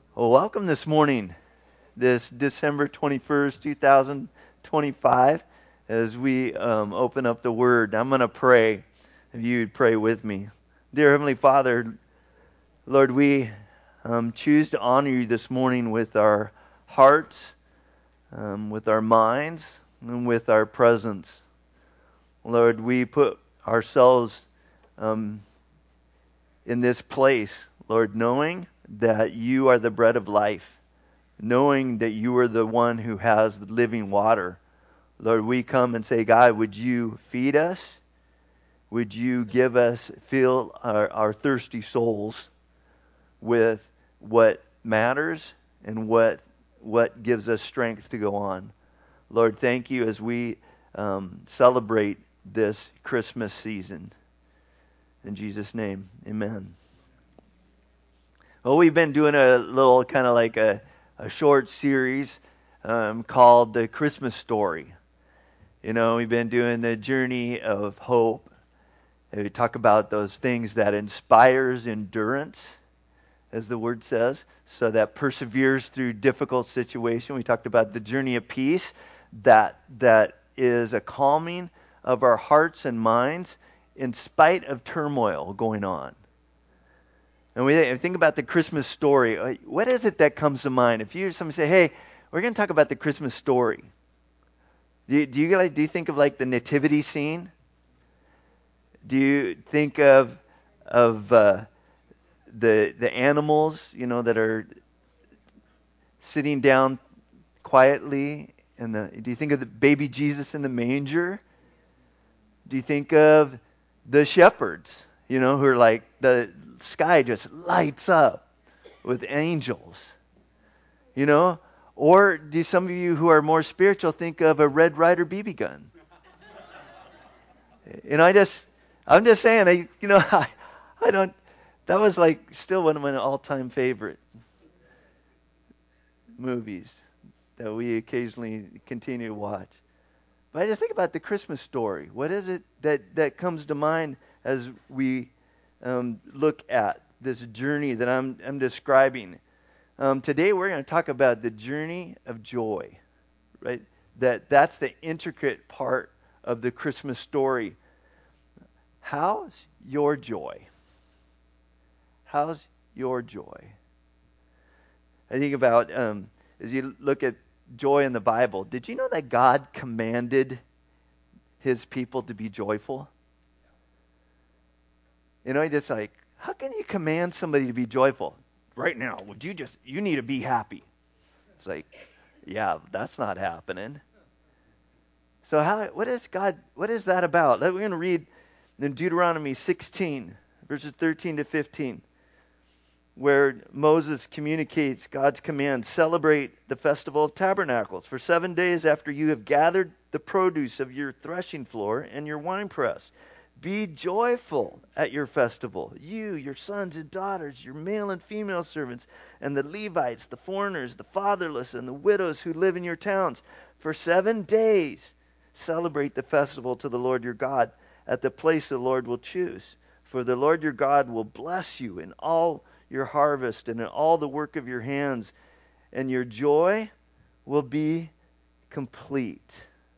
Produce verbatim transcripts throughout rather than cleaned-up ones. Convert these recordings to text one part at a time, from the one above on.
Well, welcome this morning, this December twenty-first, two thousand twenty-five, as we um, open up the Word. I'm going to pray, if you'd pray with me. Dear Heavenly Father, Lord, we um, choose to honor you this morning with our hearts, um, with our minds, and with our presence. Lord, we put ourselves um, in this place, Lord, knowing that you are the bread of life, knowing that you are the one who has the living water. Lord, we come and say, God, would you feed us? Would you give us, fill our, our thirsty souls with what matters and what what gives us strength to go on? Lord, thank you as we um, celebrate this Christmas season. In Jesus' name, amen. Well, we've been doing a little kind of like a, a short series um, called The Christmas Story. You know, we've been doing the journey of hope. And we talk about those things that inspires endurance, as the word says, so that perseveres through difficult situation. We talked about the journey of peace, that that is a calming of our hearts and minds in spite of turmoil going on. And we think about the Christmas story. What is it that comes to mind? If you hear somebody say, hey, we're going to talk about the Christmas story. Do you, do you guys, do you think of like the nativity scene? Do you think of of uh, the the animals, you know, that are sitting down quietly? And the do you think of the baby Jesus in the manger? Do you think of the shepherds, you know, who are like the sky just lights up with angels, you know? Or do some of you who are more spiritual think of a Red Ryder B B gun? You know, I just, I'm just saying, I, you know, I, I don't, that was like still one of my all-time favorite movies that we occasionally continue to watch. But I just think about the Christmas story. What is it that, that comes to mind as we um, look at this journey that I'm, I'm describing? Um, today we're going to talk about the journey of joy, right? That that's the intricate part of the Christmas story. How's your joy? How's your joy? I think about um, as you look at joy in the Bible. Did you know that God commanded His people to be joyful? You know, He just like, how can you command somebody to be joyful? Right now, would you just, you need to be happy. It's like, yeah, that's not happening. So how, what is God, what is that about? We're going to read in Deuteronomy sixteen, verses thirteen to fifteen, where Moses communicates God's command. Celebrate the festival of tabernacles for seven days after you have gathered the produce of your threshing floor and your winepress. Be joyful at your festival, you, your sons and daughters, your male and female servants, and the Levites, the foreigners, the fatherless, and the widows who live in your towns. For seven days celebrate the festival to the Lord your God at the place the Lord will choose. For the Lord your God will bless you in all your harvest and in all the work of your hands, and your joy will be complete.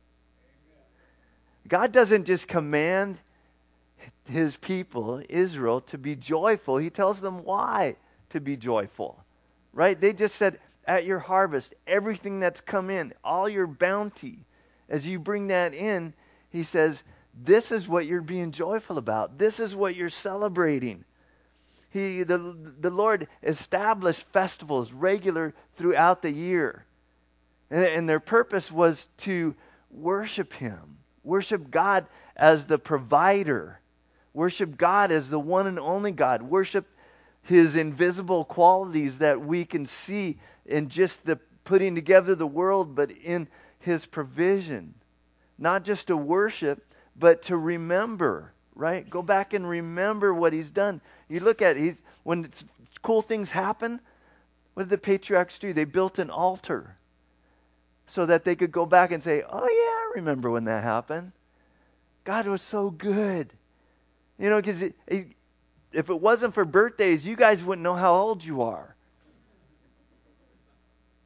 God doesn't just command His people, Israel, to be joyful. He tells them why to be joyful, right? They just said, at your harvest, everything that's come in, all your bounty, as you bring that in, He says, this is what you're being joyful about. This is what you're celebrating. He, the, the Lord established festivals regular throughout the year. And, and their purpose was to worship Him. Worship God as the provider. Worship God as the one and only God. Worship His invisible qualities that we can see in just the putting together the world, but in His provision. Not just to worship, but to remember, right? Go back and remember what He's done. You look at it, he's, when it's, cool things happen, what did the patriarchs do? They built an altar so that they could go back and say, oh yeah, I remember when that happened. God was so good. You know, because if it wasn't for birthdays, you guys wouldn't know how old you are.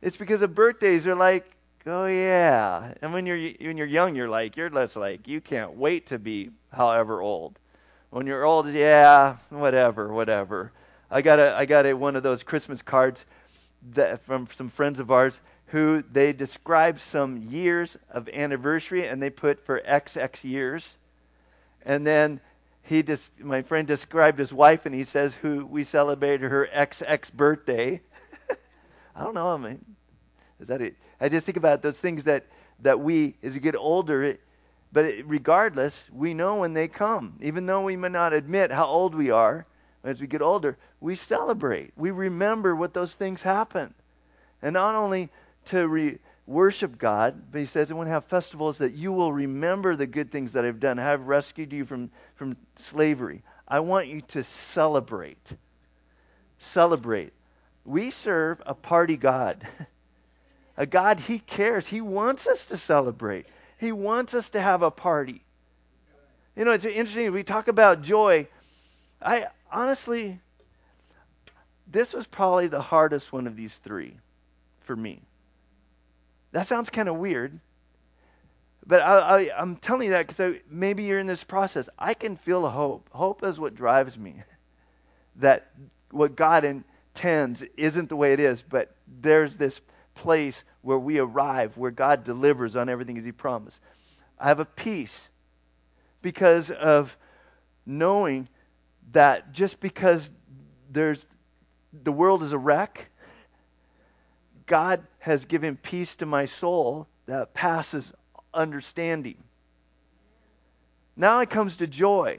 It's because of birthdays are like, oh yeah. And when you're when you're young, you're like, you're less like, you can't wait to be however old. When you're old, yeah, whatever, whatever. I got a I got a one of those Christmas cards that from some friends of ours who they describe some years of anniversary and they put for X X years. And then he just my friend described his wife and he says who we celebrated her X X birthday. I don't know, I mean, is that it? I just think about those things that that we as we get older it, but it, regardless, we know when they come. Even though we may not admit how old we are, as we get older, we celebrate. We remember what those things happen. And not only to re- worship God, but he says, I want to have festivals that you will remember the good things that I've done. I have rescued you from, from slavery. I want you to celebrate. Celebrate. We serve a party God. A God, he cares. He wants us to celebrate. He wants us to have a party. You know, it's interesting. We talk about joy. I honestly, this was probably the hardest one of these three for me. That sounds kind of weird, but I, I, I'm telling you that because maybe you're in this process. I can feel hope. Hope is what drives me. That what God intends isn't the way it is, but there's this place where we arrive, where God delivers on everything as he promised. I have a peace because of knowing that just because there's the world is a wreck, God has given peace to my soul that passes understanding. Now it comes to joy.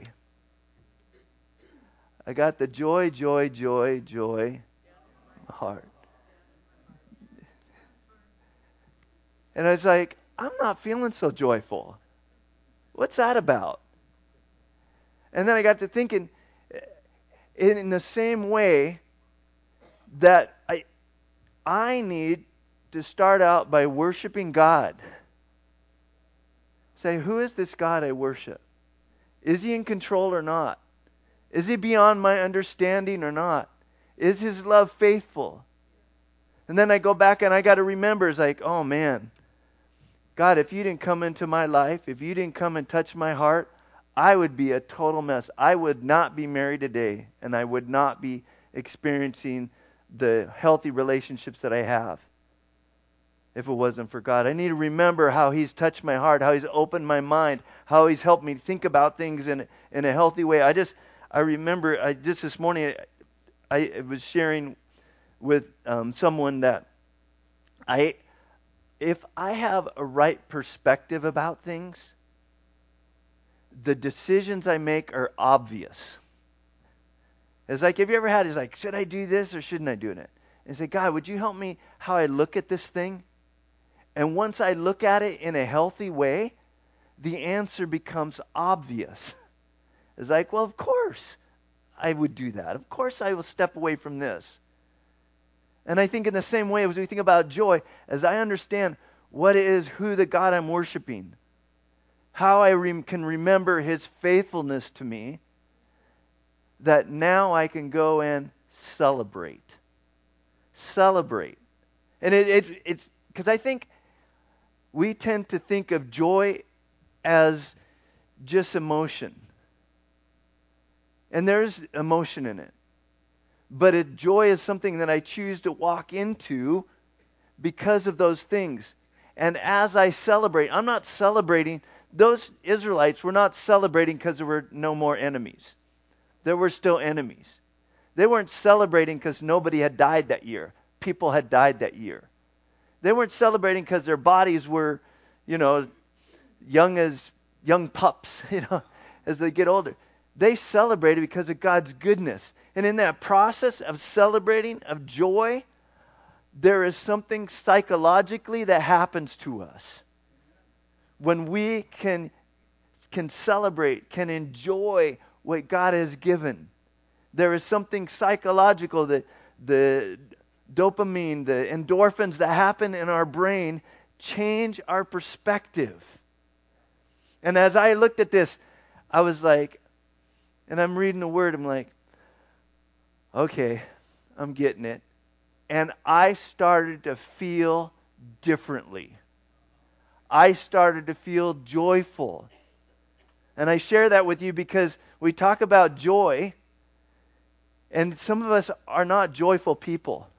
I got the joy, joy, joy, joy in my heart. And I was like, I'm not feeling so joyful. What's that about? And then I got to thinking, in the same way that I I need to start out by worshiping God. Say, who is this God I worship? Is he in control or not? Is he beyond my understanding or not? Is his love faithful? And then I go back and I got to remember, it's like, oh man, God, if you didn't come into my life, if you didn't come and touch my heart, I would be a total mess. I would not be married today, and I would not be experiencing the healthy relationships that I have if it wasn't for God. I need to remember how he's touched my heart, how he's opened my mind, how he's helped me think about things in, in a healthy way. I just, I remember, I just this morning, I, I was sharing with um, someone that I, if I have a right perspective about things, the decisions I make are obvious. It's like, have you ever had, it's like, should I do this or shouldn't I do it? And say, God, would you help me how I look at this thing? And once I look at it in a healthy way, the answer becomes obvious. It's like, well, of course I would do that. Of course I will step away from this. And I think in the same way as we think about joy, as I understand what it is, who the God I'm worshiping, how I re- can remember his faithfulness to me, that now I can go and celebrate. Celebrate. And it, it it's because I think we tend to think of joy as just emotion. And there's emotion in it. But it, joy is something that I choose to walk into because of those things. And as I celebrate, I'm not celebrating, those Israelites were not celebrating because there were no more enemies. There were still enemies. They weren't celebrating because nobody had died that year. People had died that year. They weren't celebrating because their bodies were, you know, young as young pups, you know, as they get older. They celebrated because of God's goodness. And in that process of celebrating, of joy, there is something psychologically that happens to us. When we can, can celebrate, can enjoy what God has given, there is something psychological, that the dopamine, the endorphins that happen in our brain change our perspective. And as I looked at this, I was like, and I'm reading the word, I'm like, okay, I'm getting it. and I started to feel differently. I started to feel joyful. And I share that with you because we talk about joy, and some of us are not joyful people.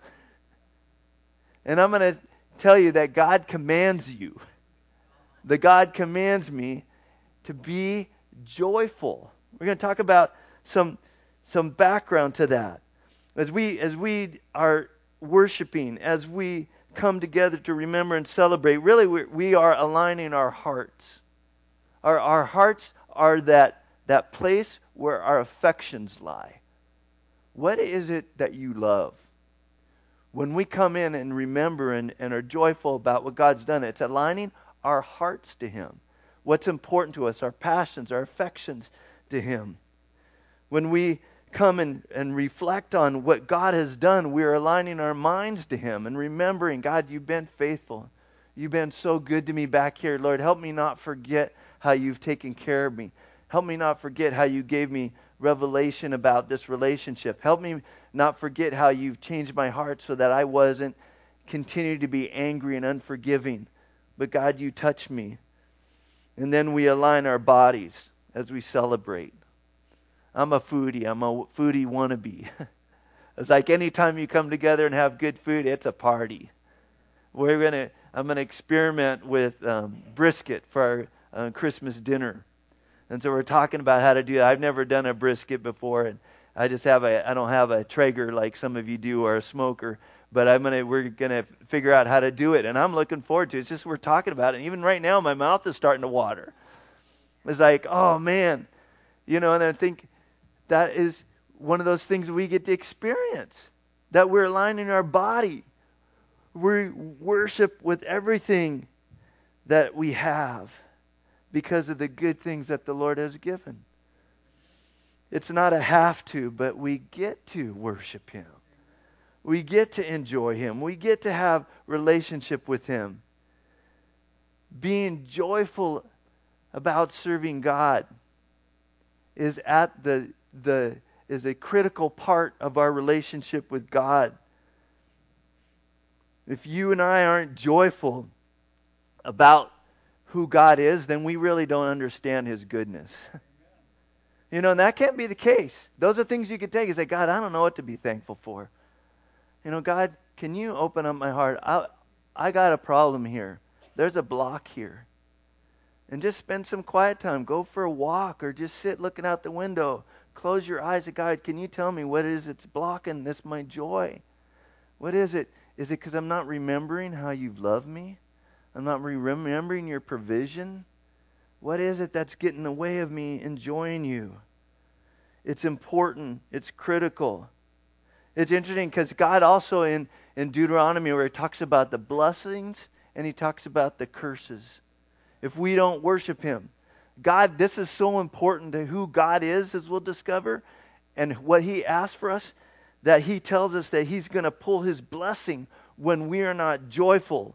And I'm going to tell you that God commands you. The God commands me to be joyful. We're going to talk about some some background to that. As we as we are worshiping, as we come together to remember and celebrate, really we, we are aligning our hearts. Our our hearts are that that place where our affections lie. What is it that you love? When we come in and remember and, and are joyful about what God's done, it's aligning our hearts to Him. What's important to us, our passions, our affections to Him. When we come and, and reflect on what God has done, we're aligning our minds to Him and remembering, God, you've been faithful. You've been so good to me back here. Lord, help me not forget how you've taken care of me. Help me not forget how you gave me revelation about this relationship. Help me not forget how you've changed my heart so that I wasn't continue to be angry and unforgiving. But God, you touch me. And then we align our bodies as we celebrate. I'm a foodie. I'm a foodie wannabe. It's like anytime you come together and have good food, it's a party. We're gonna. I'm gonna experiment with um, brisket for our uh, Christmas dinner, and so we're talking about how to do that. I've never done a brisket before, and I just have a. I don't have a Traeger like some of you do or a smoker, but I'm gonna. We're gonna figure out how to do it, and I'm looking forward to it. It's just we're talking about it. And even right now, my mouth is starting to water. It's like, oh man, you know, and I think that is one of those things we get to experience, that we're aligning our body. We worship with everything that we have because of the good things that the Lord has given. It's not a have to, but we get to worship Him. We get to enjoy Him. We get to have relationship with Him. Being joyful about serving God is at the the is a critical part of our relationship with God. If you and I aren't joyful about who God is, then we really don't understand His goodness. You know, and that can't be the case. Those are things you could take and say, God, I don't know what to be thankful for. You know, God, can you open up my heart? I, I got a problem here. There's a block here. And just spend some quiet time. Go for a walk or just sit looking out the window. Close your eyes and God, can you tell me what it is that's blocking this, my joy? What is it? Is it because I'm not remembering how you've loved me? I'm not re- remembering your provision? What is it that's getting in the way of me enjoying you? It's important. It's critical. It's interesting because God also in, in Deuteronomy where He talks about the blessings and He talks about the curses. If we don't worship Him, God, this is so important to who God is, as we'll discover, and what He asks for us, that He tells us that He's going to pull His blessing when we are not joyful.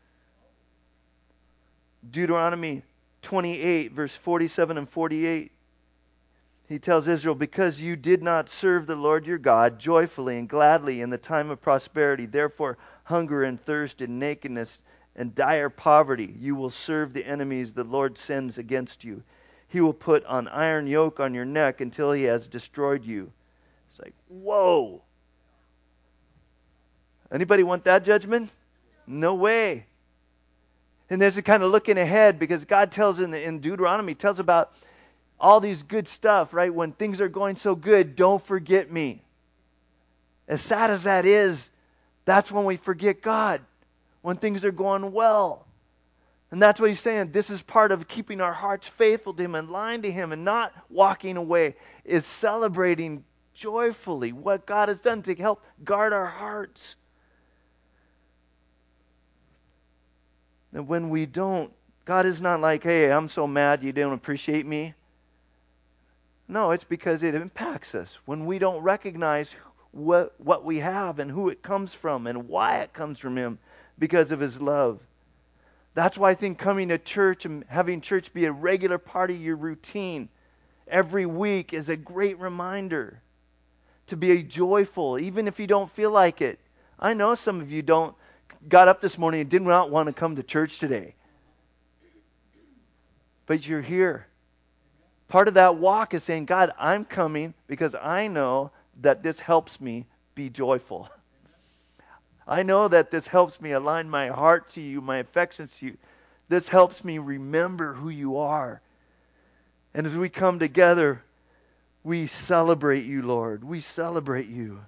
Deuteronomy twenty-eight, verse forty-seven and forty-eight. He tells Israel, because you did not serve the Lord your God joyfully and gladly in the time of prosperity, therefore hunger and thirst and nakedness and dire poverty, you will serve the enemies the Lord sends against you. He will put an iron yoke on your neck until He has destroyed you. It's like, whoa. Anybody want that judgment? No way. And there's a kind of looking ahead, because God tells in, the, in Deuteronomy, tells about all these good stuff, right? When things are going so good, don't forget me. As sad as that is, that's when we forget God. When things are going well. And that's what He's saying. This is part of keeping our hearts faithful to Him and lying to Him and not walking away, is celebrating joyfully what God has done to help guard our hearts. And when we don't, God is not like, hey, I'm so mad you don't appreciate me. No, it's because it impacts us. When we don't recognize what, what we have and who it comes from and why it comes from Him because of His love. That's why I think coming to church and having church be a regular part of your routine every week is a great reminder to be joyful, even if you don't feel like it. I know some of you don't got up this morning and did not want to come to church today. But you're here. Part of that walk is saying, God, I'm coming because I know that this helps me be joyful. I know that this helps me align my heart to you, my affections to you. This helps me remember who you are. And as we come together, we celebrate you, Lord. We celebrate you.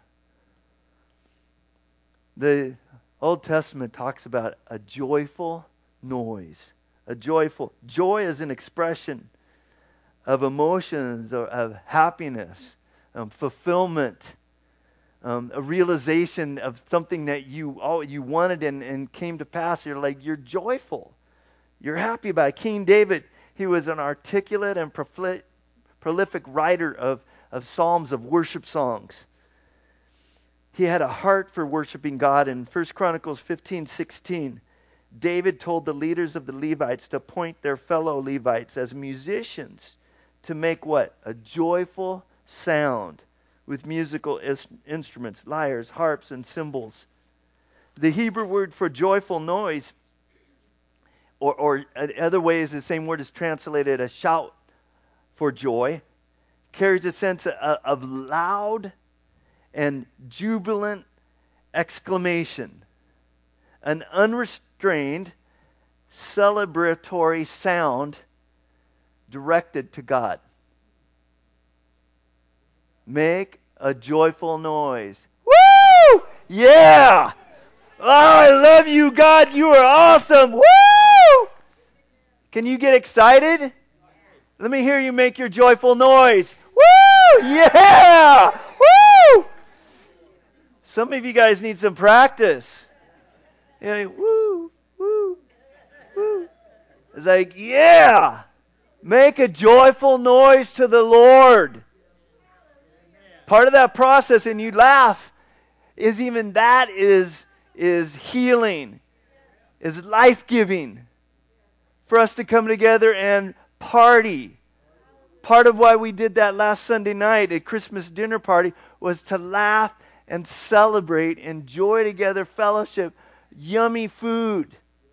The Old Testament talks about a joyful noise. A joyful. Joy is an expression of emotions, or of happiness, um, fulfillment, um, a realization of something that you oh, you wanted and, and came to pass. You're like, you're joyful. You're happy about it. King David, he was an articulate and prolific, prolific writer of, of psalms, of worship songs. He had a heart for worshiping God. In First Chronicles fifteen sixteen, David told the leaders of the Levites to appoint their fellow Levites as musicians to make what? A joyful sound with musical is- instruments, lyres, harps, and cymbals. The Hebrew word for joyful noise, or, or in other ways the same word is translated a shout for joy, carries a sense of, of loud and jubilant exclamation. An unrestrained, celebratory sound directed to God. Make a joyful noise. Woo! Yeah! Oh, I love you, God. You are awesome. Woo! Can you get excited? Let me hear you make your joyful noise. Woo! Yeah! Woo! Some of you guys need some practice. You're like, woo, woo, woo. It's like, yeah! Make a joyful noise to the Lord. Part of that process, and you laugh, is even that is, is healing, is life-giving. For us to come together and party. Part of why we did that last Sunday night at Christmas dinner party was to laugh and celebrate, enjoy together, fellowship, yummy food,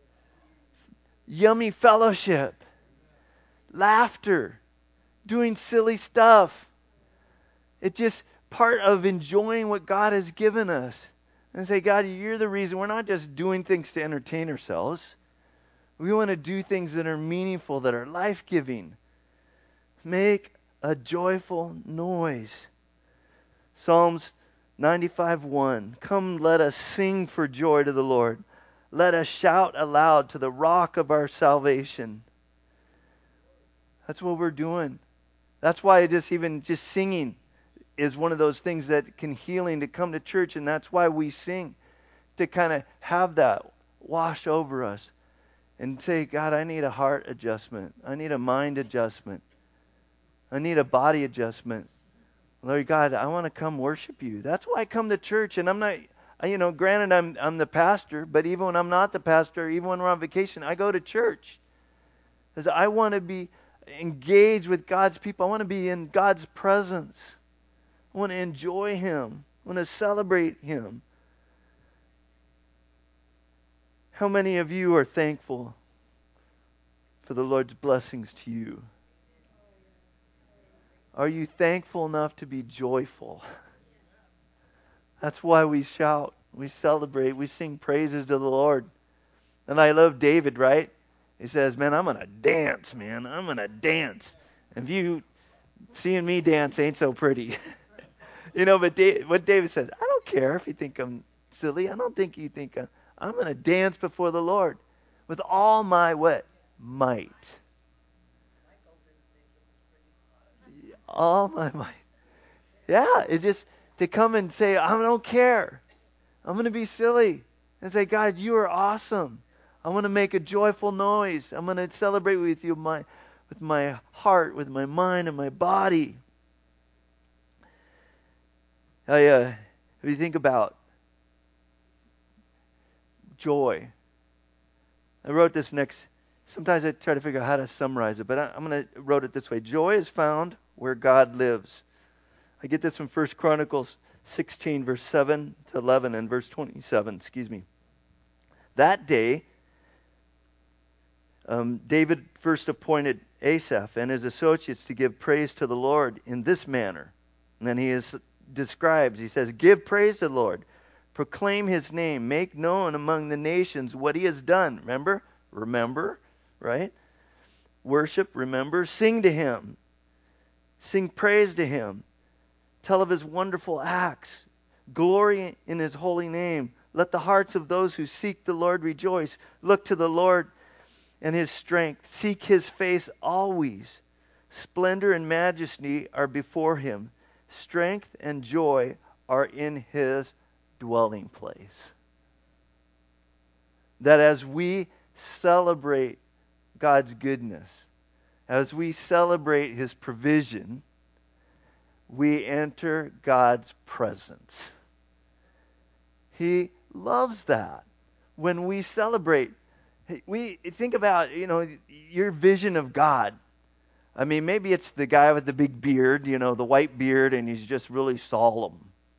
yummy fellowship, laughter, doing silly stuff. It's just part of enjoying what God has given us. And say, God, you're the reason. We're not just doing things to entertain ourselves. We want to do things that are meaningful, that are life-giving. Make a joyful noise. Psalms ninety-five one. Come, let us sing for joy to the Lord. Let us shout aloud to the rock of our salvation. That's what we're doing. That's why just even just singing is one of those things that can healing to come to church, and that's why we sing, to kind of have that wash over us and say, God, I need a heart adjustment. I need a mind adjustment. I need a body adjustment. Lord God, I want to come worship you. That's why I come to church. And I'm not, you know, granted I'm I'm the pastor, but even when I'm not the pastor, even when we're on vacation, I go to church. Because I want to be engaged with God's people. I want to be in God's presence. I want to enjoy Him. I want to celebrate Him. How many of you are thankful for the Lord's blessings to you? Are you thankful enough to be joyful? That's why we shout, we celebrate, we sing praises to the Lord. And I love David, right? He says, man, I'm going to dance, man. I'm going to dance. And if you, seeing me dance ain't so pretty. You know, but Dave, what David says, I don't care if you think I'm silly. I don't think you think I'm, I'm going to dance before the Lord with all my what? Might. All my might. Yeah, it's just to come and say, I don't care. I'm going to be silly. And say, God, you are awesome. I want to make a joyful noise. I'm going to celebrate with you my, with my heart, with my mind, and my body. I, uh, if you think about joy, I wrote this next. Sometimes I try to figure out how to summarize it, but I, I'm going to wrote it this way. Joy is found where God lives. I get this from First Chronicles sixteen, verse seven to eleven, and verse twenty-seven, excuse me. That day, um, David first appointed Asaph and his associates to give praise to the Lord in this manner. And then he is, describes, he says, give praise to the Lord. Proclaim his name. Make known among the nations what he has done. Remember? Remember, right? Worship, remember. Sing to him. Sing praise to him. Tell of his wonderful acts. Glory in his holy name. Let the hearts of those who seek the Lord rejoice. Look to the Lord and his strength. Seek his face always. Splendor and majesty are before him. Strength and joy are in his dwelling place. That as we celebrate God's goodness, as we celebrate his provision, we enter God's presence. He loves that. When we celebrate, we think about, you know, your vision of God. I mean, maybe it's the guy with the big beard, you know, the white beard, and he's just really solemn.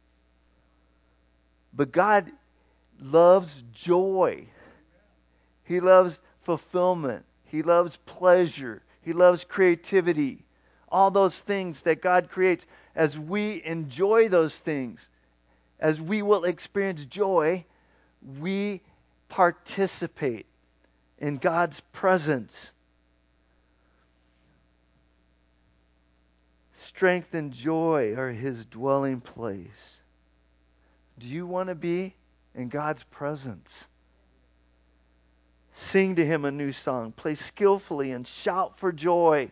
But God loves joy. He loves fulfillment. He loves pleasure. He loves creativity. All those things that God creates. As we enjoy those things, as we will experience joy, we participate in God's presence. Strength and joy are his dwelling place. Do you want to be in God's presence? Sing to him a new song. Play skillfully and shout for joy.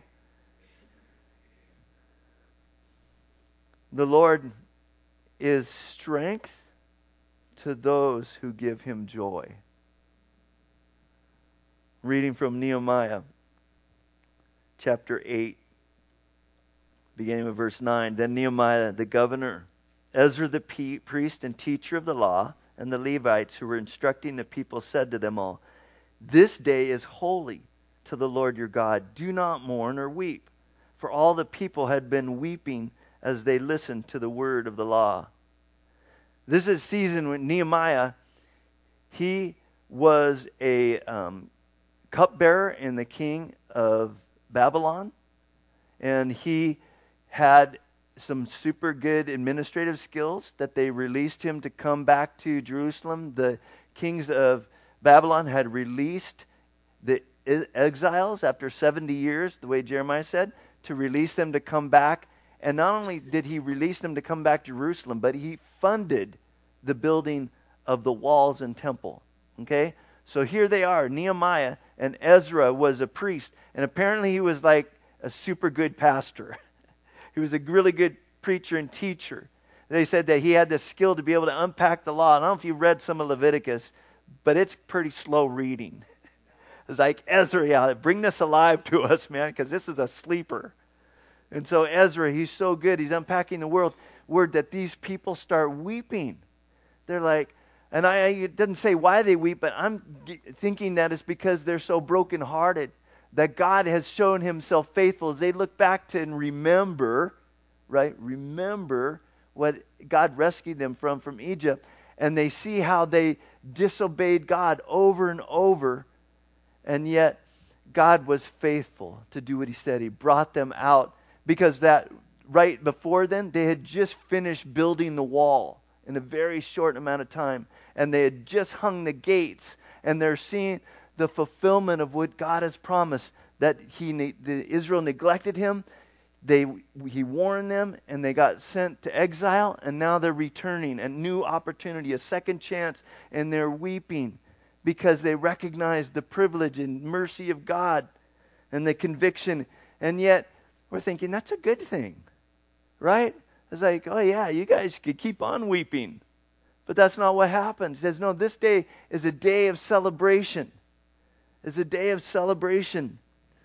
The Lord is strength to those who give him joy. Reading from Nehemiah chapter eight, beginning with verse nine. Then Nehemiah the governor, Ezra the priest and teacher of the law, and the Levites who were instructing the people said to them all, this day is holy to the Lord your God. Do not mourn or weep. For all the people had been weeping as they listened to the word of the law. This is a season when Nehemiah, he was a um, cupbearer in the king of Babylon. And he had some super good administrative skills that they released him to come back to Jerusalem. The kings of Babylon had released the exiles after seventy years, the way Jeremiah said, to release them to come back. And not only did he release them to come back to Jerusalem, but he funded the building of the walls and temple. Okay? So here they are, Nehemiah, and Ezra was a priest. And apparently he was like a super good pastor. He was a really good preacher and teacher. They said that he had the skill to be able to unpack the law. I don't know if you read some of Leviticus, but it's pretty slow reading. It's like, Ezra, yeah, bring this alive to us, man, because this is a sleeper. And so Ezra, he's so good. He's unpacking the world, word that these people start weeping. They're like, and I, it doesn't say why they weep, but I'm thinking that it's because they're so brokenhearted, that God has shown himself faithful. As they look back to and remember, right, remember what God rescued them from, from Egypt, and they see how they disobeyed God over and over, and yet God was faithful to do what he said. He brought them out because that right before then, they had just finished building the wall in a very short amount of time, and they had just hung the gates, and they're seeing the fulfillment of what God has promised, that he the Israel neglected him. They he warned them, and they got sent to exile, and now they're returning, a new opportunity, a second chance, and they're weeping because they recognize the privilege and mercy of God and the conviction. And yet we're thinking that's a good thing, right? It's like, oh yeah, you guys could keep on weeping. But that's not what happens. It says, no, this day is a day of celebration. It's a day of celebration.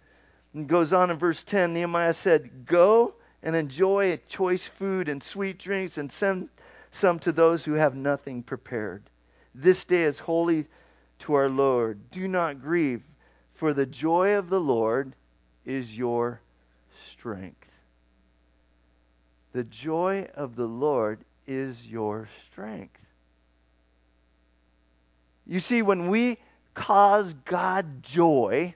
And goes on in verse ten, Nehemiah said, go and enjoy choice food and sweet drinks, and send some to those who have nothing prepared. This day is holy to our Lord. Do not grieve, for the joy of the Lord is your strength. The joy of the Lord is your strength. You see, when we cause God joy,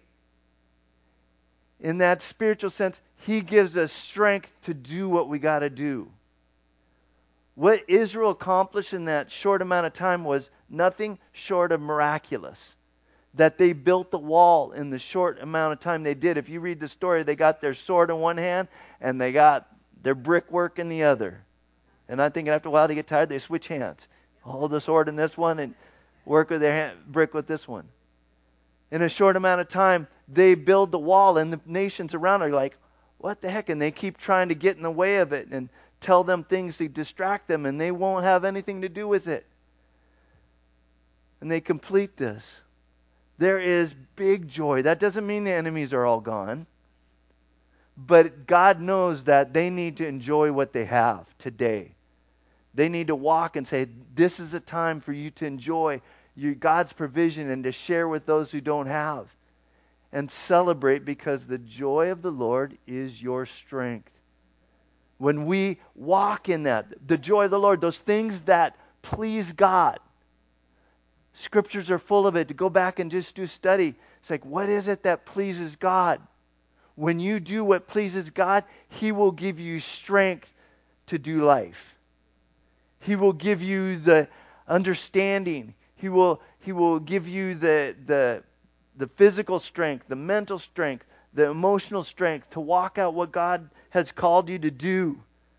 in that spiritual sense, He gives us strength to do what we got to do. What Israel accomplished in that short amount of time was nothing short of miraculous. That they built the wall in the short amount of time they did. If you read the story, they got their sword in one hand and they got their brickwork in the other. And I'm thinking after a while they get tired, they switch hands. Hold the sword in this one and work with their hand, brick with this one. In a short amount of time, they build the wall, and the nations around are like, what the heck? And they keep trying to get in the way of it and tell them things to distract them, and they won't have anything to do with it. And they complete this. There is big joy. That doesn't mean the enemies are all gone. But God knows that they need to enjoy what they have today. They need to walk and say, this is a time for you to enjoy your God's provision and to share with those who don't have. And celebrate, because the joy of the Lord is your strength. When we walk in that, the joy of the Lord, those things that please God. Scriptures are full of it. To go back and just do study. It's like, what is it that pleases God? When you do what pleases God, He will give you strength to do life. He will give you the understanding. He will He will give you the the the physical strength, the mental strength, the emotional strength to walk out what God has called you to do.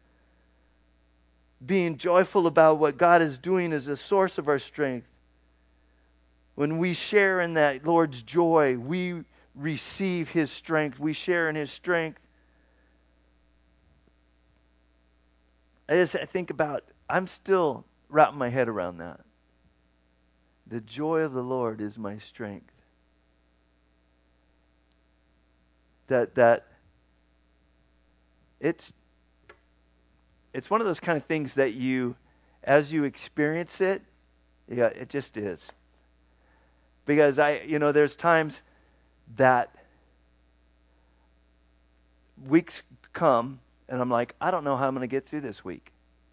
Being joyful about what God is doing is a source of our strength. When we share in that Lord's joy, we receive His strength. We share in His strength. I just I think about, I'm still wrapping my head around that. The joy of the Lord is my strength. That that it's it's one of those kind of things that you, as you experience it, yeah, it just is. Because I, you know, there's times that weeks come and I'm like, I don't know how I'm going to get through this week.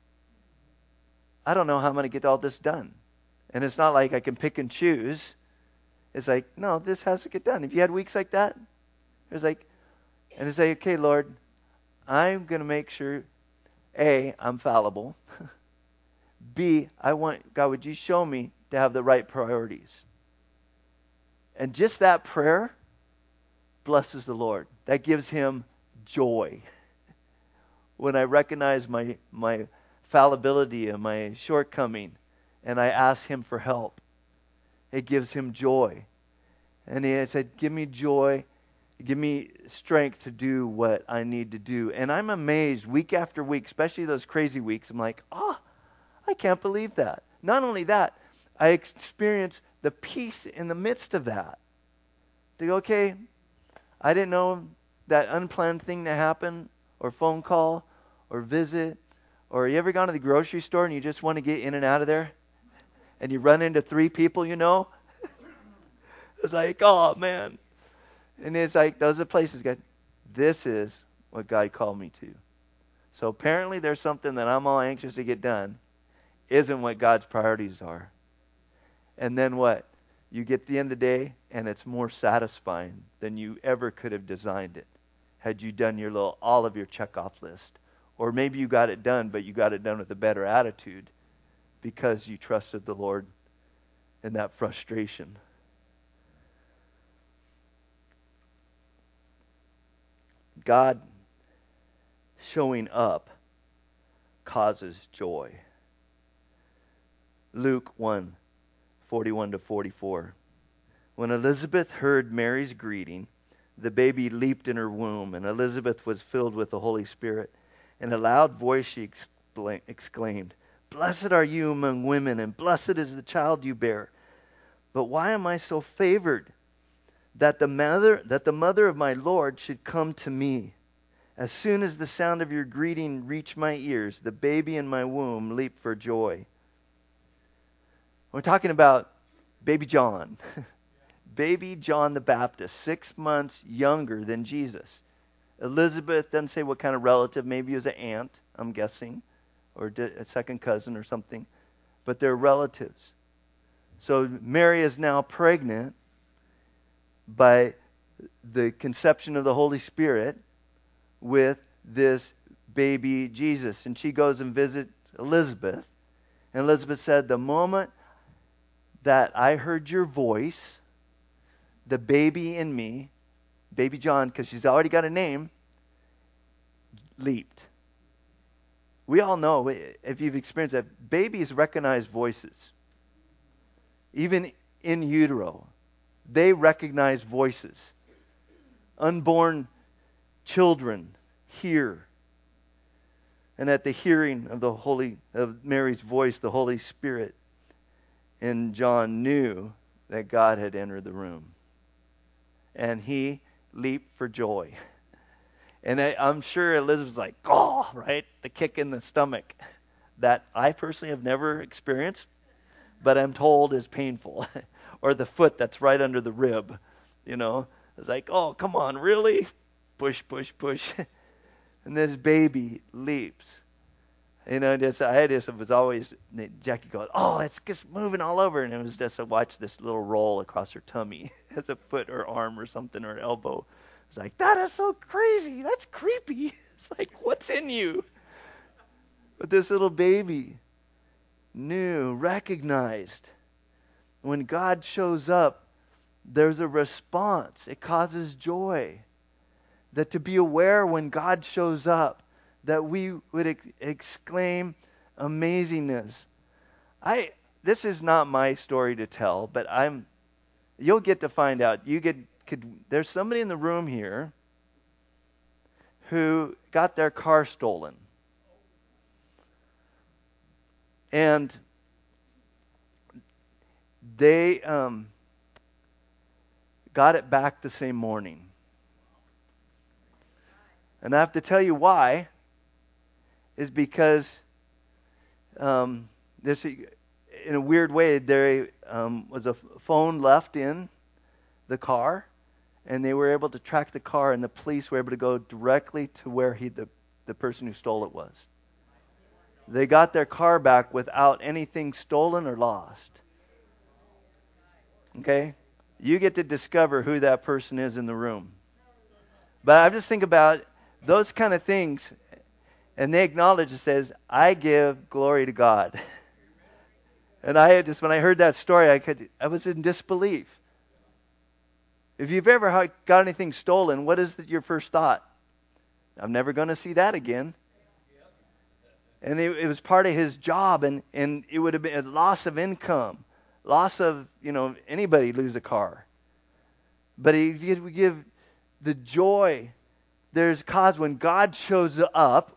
I don't know how I'm going to get all this done. And it's not like I can pick and choose. It's like, no, this has to get done. Have you had weeks like that? It's like, and it's like, okay, Lord, I'm going to make sure, A, I'm fallible. B, I want, God, would you show me to have the right priorities? And just that prayer blesses the Lord. That gives Him joy. When I recognize my my fallibility and my shortcoming, and I ask Him for help, it gives Him joy. And He said, give me joy, give me strength to do what I need to do. And I'm amazed week after week, especially those crazy weeks, I'm like, oh, I can't believe that. Not only that, I experience the peace in the midst of that. To go, okay, I didn't know that unplanned thing to happen, or phone call, or visit, or you ever gone to the grocery store and you just want to get in and out of there? And you run into three people you know? It's like, oh man. And it's like, those are places, God, this is what God called me to. So apparently there's something that I'm all anxious to get done, isn't what God's priorities are. And then what? You get to the end of the day, and it's more satisfying than you ever could have designed it, had you done your little, all of your check-off list. Or maybe you got it done, but you got it done with a better attitude because you trusted the Lord in that frustration. God showing up causes joy. Luke one, forty-one to forty-four. When Elizabeth heard Mary's greeting, the baby leaped in her womb, and Elizabeth was filled with the Holy Spirit. In a loud voice she exclaimed, "Blessed are you among women, and blessed is the child you bear. But why am I so favored that the mother that the mother of my Lord should come to me? As soon as the sound of your greeting reached my ears, the baby in my womb leaped for joy." We're talking about baby John. Baby John the Baptist, six months younger than Jesus. Elizabeth doesn't say what kind of relative. Maybe he was an aunt, I'm guessing. or a second cousin or something, but they're relatives. So Mary is now pregnant by the conception of the Holy Spirit with this baby Jesus. And she goes and visits Elizabeth. And Elizabeth said, the moment that I heard your voice, the baby in me, baby John, because she's already got a name, leaped. We all know, if you've experienced that, babies recognize voices. Even in utero, they recognize voices. Unborn children hear. And at the hearing of the Holy of Mary's voice, the Holy Spirit in John knew that God had entered the room. And he leaped for joy. And I, I'm sure Elizabeth's like, oh, right? The kick in the stomach that I personally have never experienced, but I'm told is painful. Or the foot that's right under the rib, you know. It's like, oh, come on, really? Push, push, push. And this baby leaps. You know, just, I just it was always, Jackie goes, oh, it's just moving all over. And it was just to watch this little roll across her tummy as a foot or arm or something or elbow. It's like, that is so crazy. That's creepy. It's like, what's in you? But this little baby knew, recognized. When God shows up, there's a response. It causes joy. That to be aware when God shows up, that we would ex- exclaim amazingness. I this is not my story to tell, but I'm you'll get to find out. You get could there's somebody in the room here who got their car stolen. And they um, got it back the same morning. And I have to tell you why, is because um, this, in a weird way, there um, was a phone left in the car, and they were able to track the car, and the police were able to go directly to where he, the, the person who stole it was. They got their car back without anything stolen or lost. Okay? You get to discover who that person is in the room. But I just think about those kind of things, and they acknowledge, it says, I give glory to God. And I had just, when I heard that story, I could, I was in disbelief. If you've ever got anything stolen, what is your first thought? I'm never going to see that again. And it, it was part of his job, and, and it would have been a loss of income, loss of, you know, anybody lose a car. But he would give the joy. There's cause when God shows up,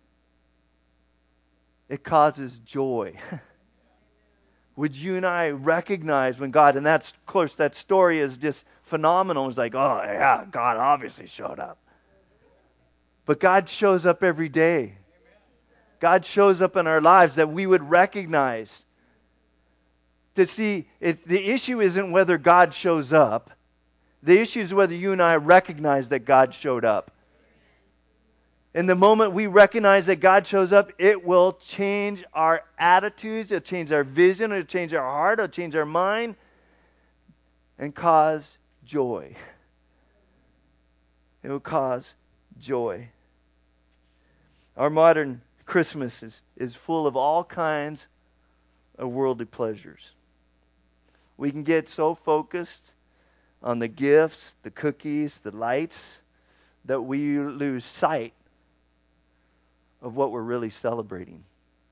it causes joy. Would you and I recognize when God, and that's, of course, that story is just phenomenal. It's like, oh, yeah, God obviously showed up. But God shows up every day. God shows up in our lives that we would recognize. To see, if the issue isn't whether God shows up. The issue is whether you and I recognize that God showed up. And the moment we recognize that God shows up, it will change our attitudes, it'll change our vision, it'll change our heart, it'll change our mind, and cause joy. It will cause joy. Our modern Christmas is, is full of all kinds of worldly pleasures. We can get so focused on the gifts, the cookies, the lights, that we lose sight of what we're really celebrating.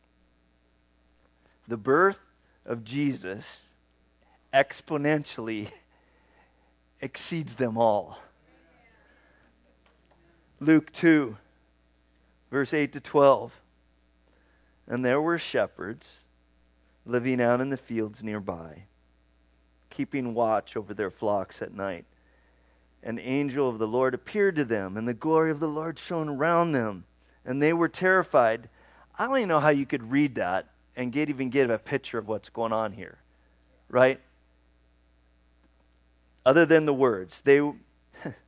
The birth of Jesus exponentially exceeds them all. Luke two, verse eight to twelve. And there were shepherds living out in the fields nearby, keeping watch over their flocks at night. An angel of the Lord appeared to them, and the glory of the Lord shone around them, and they were terrified. I don't even know how you could read that and get even get a picture of what's going on here, right? Other than the words, they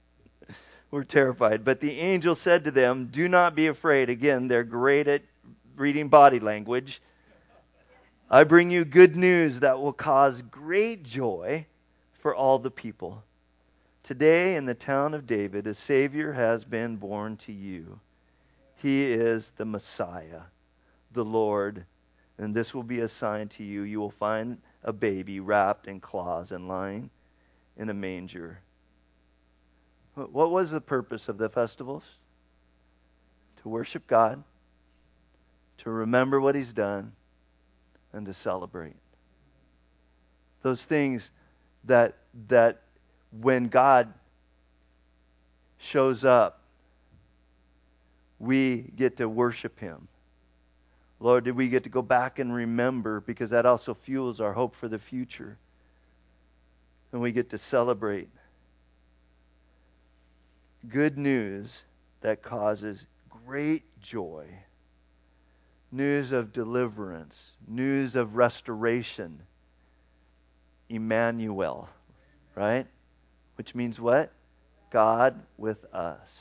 were terrified. But the angel said to them, do not be afraid. Again, they're great at reading body language. I bring you good news that will cause great joy for all the people. Today in the town of David, a Savior has been born to you. He is the Messiah, the Lord, and this will be a sign to you. You will find a baby wrapped in cloths and lying in a manger. What was the purpose of the festivals? To worship God, to remember what He's done, and to celebrate. Those things that that when God shows up, we get to worship Him. Lord, did we get to go back and remember, because that also fuels our hope for the future. And we get to celebrate. Good news that causes great joy. News of deliverance. News of restoration. Emmanuel. Right? Which means what? God with us.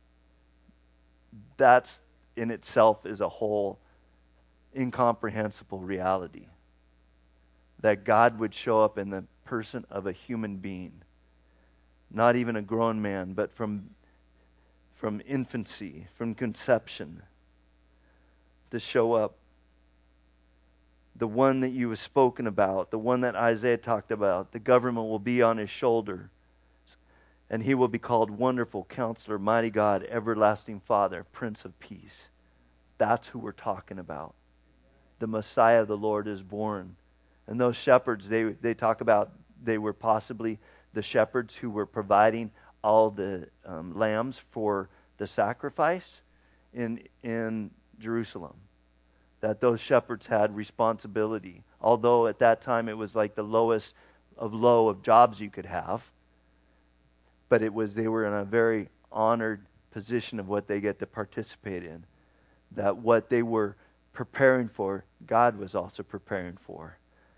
That's in itself is a whole incomprehensible reality. That God would show up in the person of a human being. Not even a grown man, but from, from infancy, from conception, to show up. The one that you have spoken about, the one that Isaiah talked about, the government will be on His shoulder. And He will be called Wonderful Counselor, Mighty God, Everlasting Father, Prince of Peace. That's who we're talking about. The Messiah of the Lord is born. And those shepherds, they, they talk about, they were possibly the shepherds who were providing all the um, lambs for the sacrifice in in Jerusalem. That those shepherds had responsibility. Although at that time it was like the lowest of low of jobs you could have. But it was they were in a very honored position of what they get to participate in. That what they were preparing for, God was also preparing for.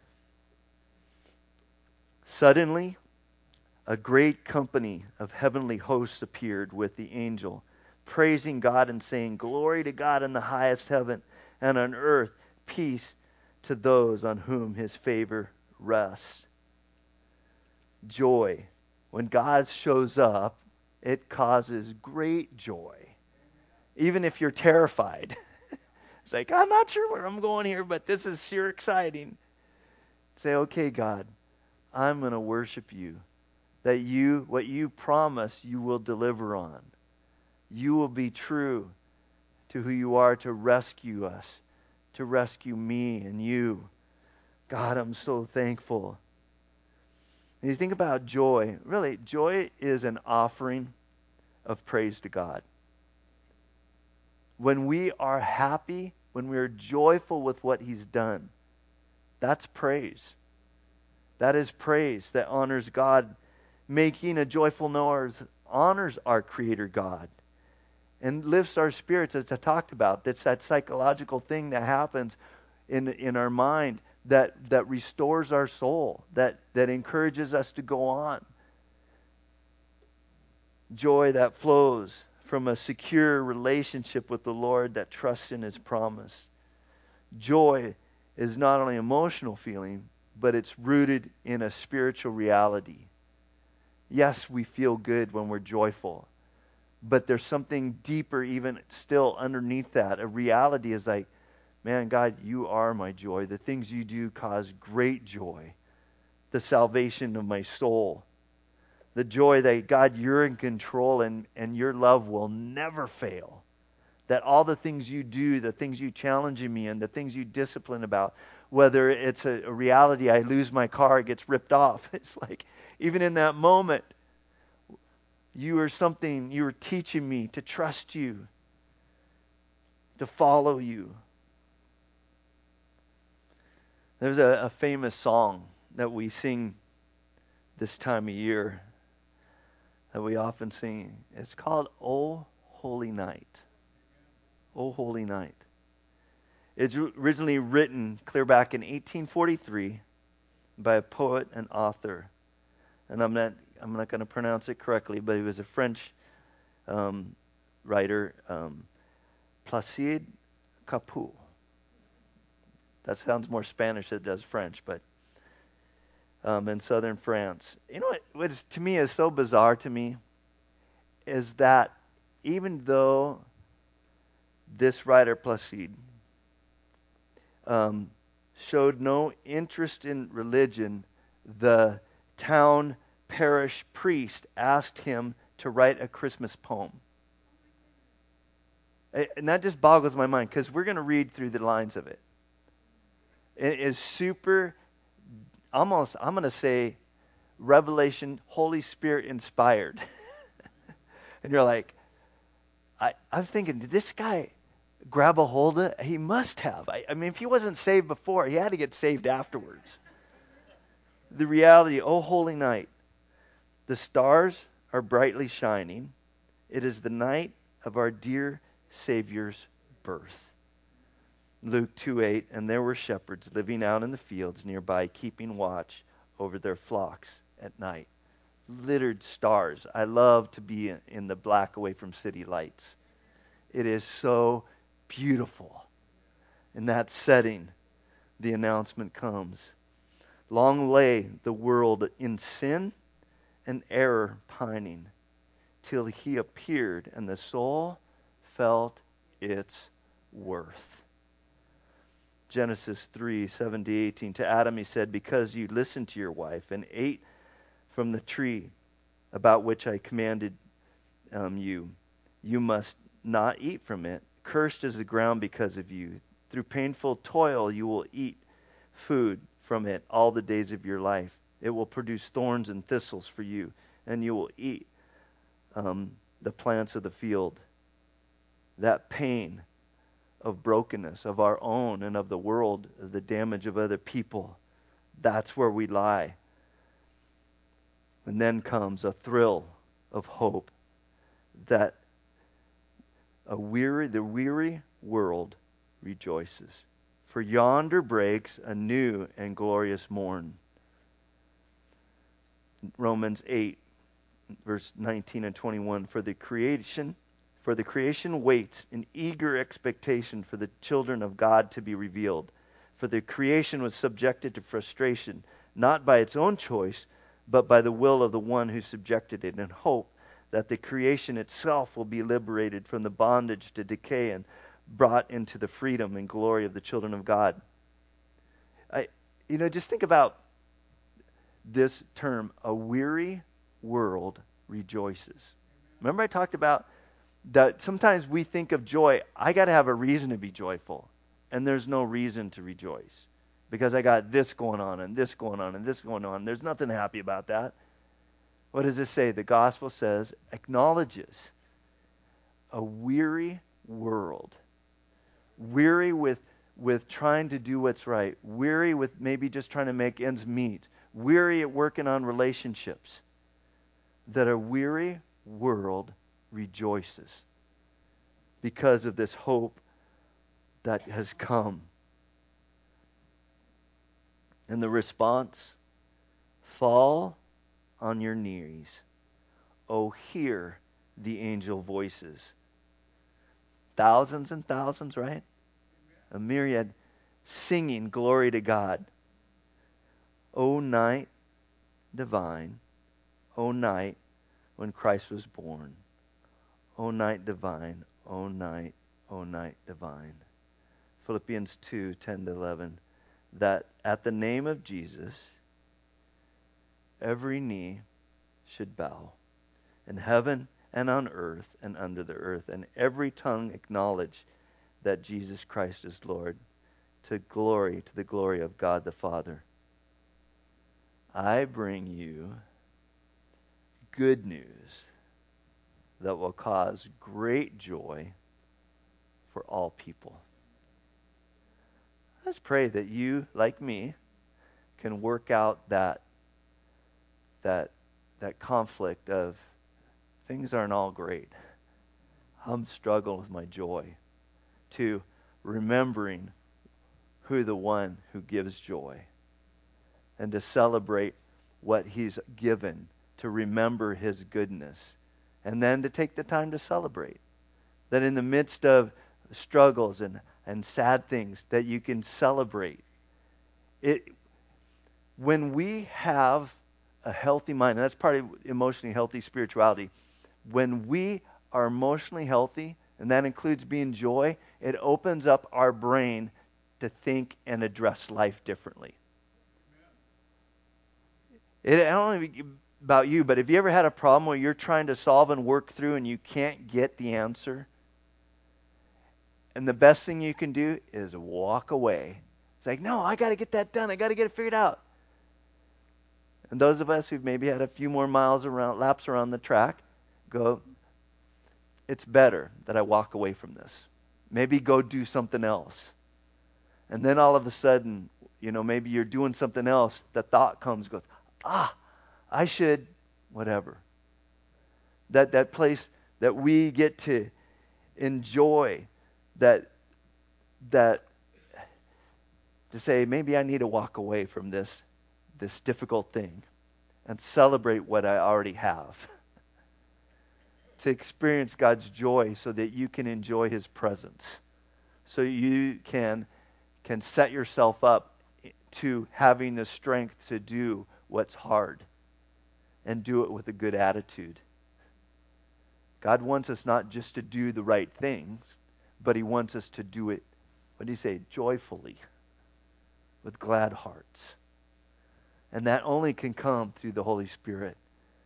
Suddenly, a great company of heavenly hosts appeared with the angel, praising God and saying, "Glory to God in the highest heaven, and on earth peace to those on whom His favor rests." Joy. When God shows up, it causes great joy. Even if you're terrified. It's like, I'm not sure where I'm going here, but this is sure exciting. Say, okay, God, I'm going to worship You. That You, what You promise, You will deliver on. You will be true to who You are to rescue us, to rescue me and you. God, I'm so thankful. And you think about joy. Really, joy is an offering of praise to God. When we are happy, when we are joyful with what He's done, that's praise. That is praise that honors God. Making a joyful noise honors our Creator God and lifts our spirits, as I talked about. That's that psychological thing that happens in in our mind that, that restores our soul, that, that encourages us to go on. Joy that flows from a secure relationship with the Lord that trusts in His promise. Joy is not only an emotional feeling, but it's rooted in a spiritual reality. Yes, we feel good when we're joyful, but there's something deeper even still underneath that. A reality is like, man, God, You are my joy. The things You do cause great joy. The salvation of my soul. The joy that, God, You're in control and, and Your love will never fail. That all the things You do, the things You challenge me in, the things You discipline about, whether it's a, a reality, I lose my car, it gets ripped off. It's like, even in that moment, You are something, You are teaching me to trust You, to follow You. There's a, a famous song that we sing this time of year that we often sing. It's called "O Holy Night." O Holy Night. It's originally written clear back in eighteen forty-three by a poet and author. And I'm not I'm not going to pronounce it correctly, but he was a French um, writer, um, Placide Cappeau. That sounds more Spanish than it does French, but um, in southern France. You know what, what is, to me is so bizarre to me is that even though this writer Placide um, showed no interest in religion, the town parish priest asked him to write a Christmas poem. And that just boggles my mind because we're going to read through the lines of it. It is super, almost, I'm going to say, Revelation, Holy Spirit inspired. And you're like, I, I'm thinking, did this guy grab a hold of it? He must have. I, I mean, if he wasn't saved before, he had to get saved afterwards. The reality, oh holy night, the stars are brightly shining. It is the night of our dear Savior's birth. Luke two eight, and there were shepherds living out in the fields nearby, keeping watch over their flocks at night. Littered stars. I love to be in the black away from city lights. It is so beautiful. In that setting, the announcement comes. Long lay the world in sin and error pining, till he appeared and the soul felt its worth. Genesis three seven to eighteen. To Adam he said, because you listened to your wife and ate from the tree about which I commanded um, you, you must not eat from it. Cursed is the ground because of you. Through painful toil you will eat food from it all the days of your life. It will produce thorns and thistles for you, and you will eat um, the plants of the field. That pain of brokenness of our own and of the world, of the damage of other people, that's where we lie. And then comes a thrill of hope that a weary, the weary world rejoices. For yonder breaks a new and glorious morn. Romans eight, verse nineteen and twenty-one. For the creation, for the creation waits in eager expectation for the children of God to be revealed. For the creation was subjected to frustration, not by its own choice, but by the will of the one who subjected it, in hope that the creation itself will be liberated from the bondage to decay and brought into the freedom and glory of the children of God. I, you know, just think about this term, a weary world rejoices. Remember I talked about that sometimes we think of joy, I got to have a reason to be joyful, and there's no reason to rejoice because I got this going on and this going on and this going on. There's nothing happy about that. What does it say? The gospel says, acknowledges a weary world. Weary with, with trying to do what's right. Weary with maybe just trying to make ends meet. Weary at working on relationships. That a weary world rejoices because of this hope that has come. And the response, fall on your knees. Oh, hear the angel voices. Thousands and thousands, right? A myriad singing glory to God. O night divine, O night when Christ was born. O night divine, O night, O night divine. Philippians two ten to eleven. That at the name of Jesus, every knee should bow, in heaven and on earth and under the earth, and every tongue acknowledge that Jesus Christ is Lord, to glory, to the glory of God the Father. I bring you good news that will cause great joy for all people. Let's pray that you, like me, can work out that that that conflict of things aren't all great. I'm struggling with my joy. To remembering who the one who gives joy. And to celebrate what he's given. To remember his goodness. And then to take the time to celebrate. That in the midst of struggles and and sad things that you can celebrate. It when we have a healthy mind, and that's part of emotionally healthy spirituality. When we are emotionally healthy, and that includes being joy, it opens up our brain to think and address life differently. It, I don't know about you, but have you ever had a problem where you're trying to solve and work through and you can't get the answer? And the best thing you can do is walk away. It's like, no, I got to get that done. I got to get it figured out. And those of us who've maybe had a few more miles around, laps around the track, go, it's better that I walk away from this. Maybe go do something else. And then all of a sudden, you know, maybe you're doing something else. The thought comes, goes, ah, I should, whatever. That that place that we get to enjoy, that that to say, maybe I need to walk away from this this difficult thing and celebrate what I already have. To experience God's joy so that you can enjoy His presence. So you can can set yourself up to having the strength to do what's hard and do it with a good attitude. God wants us not just to do the right things, but He wants us to do it, what do you say, joyfully, with glad hearts. And that only can come through the Holy Spirit.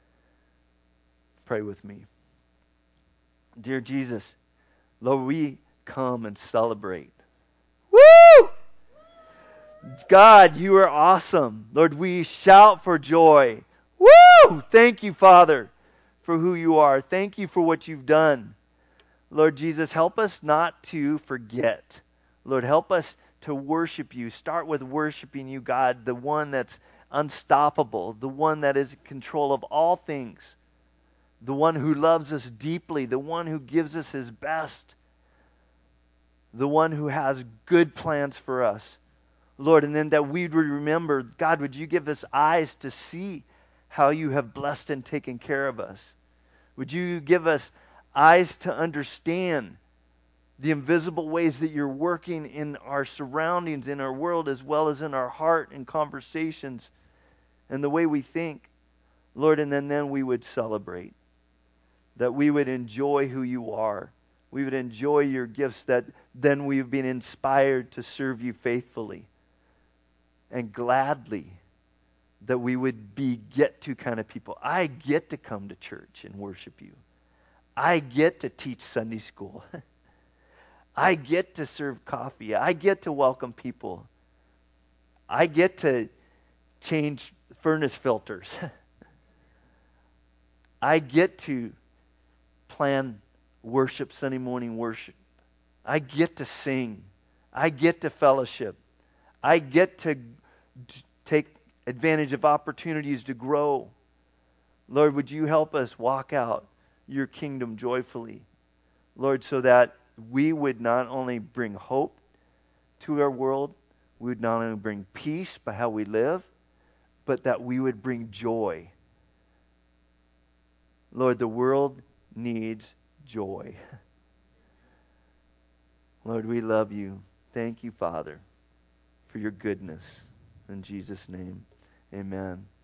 Pray with me. Dear Jesus, Lord, we come and celebrate. Woo! God, you are awesome. Lord, we shout for joy. Woo! Thank you, Father, for who you are. Thank you for what you've done. Lord Jesus, help us not to forget. Lord, help us to worship you. Start with worshiping you, God, the one that's unstoppable, the one that is in control of all things, the one who loves us deeply, the one who gives us his best, the one who has good plans for us. Lord, and then that we would remember, God, would you give us eyes to see how you have blessed and taken care of us? Would you give us eyes to understand the invisible ways that you're working in our surroundings, in our world, as well as in our heart and conversations and the way we think? Lord, and then, then we would celebrate. That we would enjoy who you are. We would enjoy your gifts, that then we've been inspired to serve you faithfully and gladly, that we would be get-to kind of people. I get to come to church and worship you. I get to teach Sunday school. I get to serve coffee. I get to welcome people. I get to change furnace filters. I get to plan worship, Sunday morning worship. I get to sing. I get to fellowship. I get to take advantage of opportunities to grow. Lord, would you help us walk out your kingdom joyfully? Lord, so that we would not only bring hope to our world, we would not only bring peace by how we live, but that we would bring joy. Lord, the world needs joy. Lord, we love you. Thank you, Father, for your goodness. In Jesus' name, amen.